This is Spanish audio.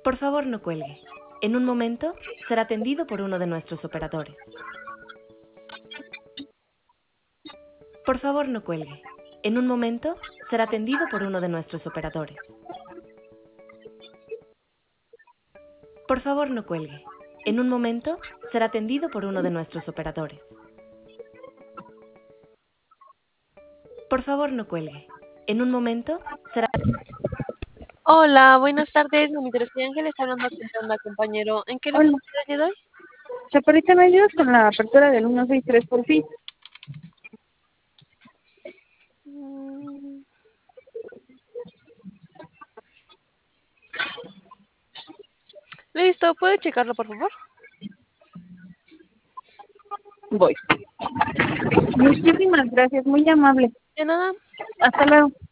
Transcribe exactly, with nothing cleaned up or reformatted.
Por favor, no cuelgue. En un momento será atendido por uno de nuestros operadores. Por favor, no cuelgue. En un momento será atendido por uno de nuestros operadores. Por favor, no cuelgue. En un momento será atendido por uno de nuestros operadores. Por favor, no cuelgue. En un momento será... Hola, buenas tardes. Mi nombre es Ángel, está hablando con una compañero. ¿En qué le Hola, puedo ayudar? Chaparrita, ¿me ayudas con la apertura del uno seis tres por fin? Mm, Listo, ¿puede checarlo, por favor? Voy. Muchísimas gracias, muy amable. De nada. Hasta luego.